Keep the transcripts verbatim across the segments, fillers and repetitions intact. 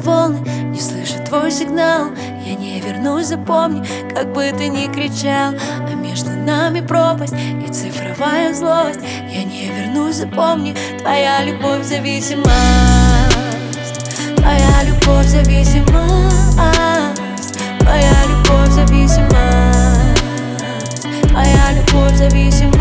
волны, не слышу твой сигнал. Я не вернусь, запомни, как бы ты ни кричал. А между нами пропасть и цифровая злость. Я не вернусь, запомни, твоя любовь зависимость. Твоя любовь зависимость. Твоя любовь зависимость. Твоя любовь зависимость.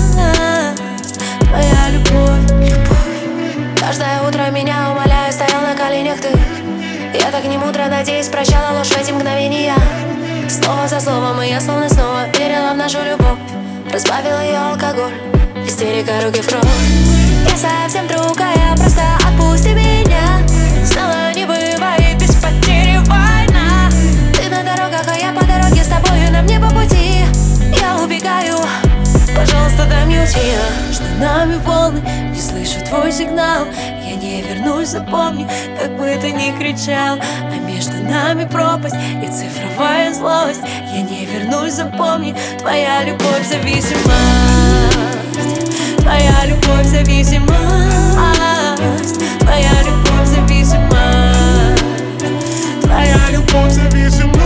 Твоя любовь, любовь. Каждое утро меня умоляю, стоял на коленях ты. Я так не мудро, надеюсь, прощала ложь в эти мгновения. Слово за словом, и я словно снова верила в нашу любовь. Разбавила ее алкоголь, истерика, руки в кровь. Я совсем другая, просто отпусти меня. Снова не бывает без потери война. Ты на дорогах, а я по дороге с тобою, нам не по пути. Я убегаю, пожалуйста, дай мне уйти. Между нами волны, не слышу твой сигнал. Я не вернусь, запомни, как бы ты ни кричал. А между нами пропасть и цифровая злость. Я не вернусь, запомни, твоя любовь зависимость. Твоя любовь зависимость. Твоя любовь зависимость. Твоя любовь зависимость.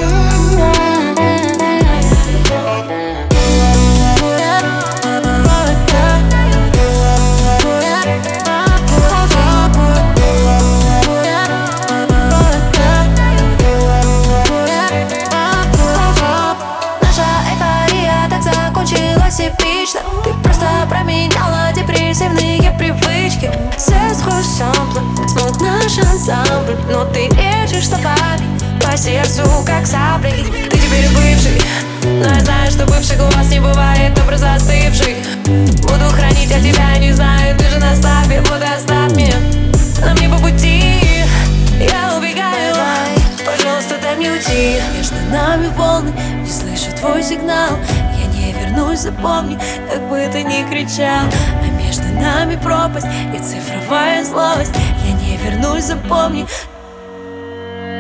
Эпично. Ты просто променяла депрессивные привычки. Все схож самплы, смог наш ансамбль. Но ты режешь словами по сердцу, как сабли. Ты теперь бывший, но я знаю, что бывших у вас не бывает образ застывший. Буду хранить от тебя, не знаю, ты же на слабе. Вот и оставь меня, нам не по пути. Я убегаю, пожалуйста, дай мне уйти. Между нами волны, не слышу твой сигнал. Я не вернусь, запомни, как бы ты ни кричал. А между нами пропасть и цифровая злость. Я не вернусь, запомни,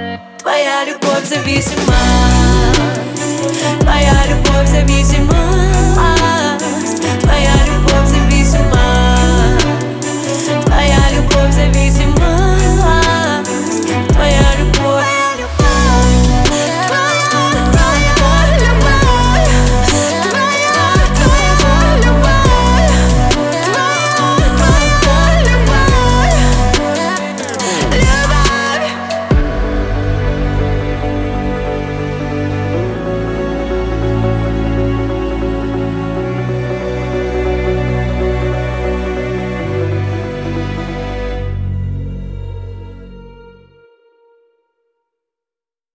твоя любовь зависимость. Твоя любовь зависимость.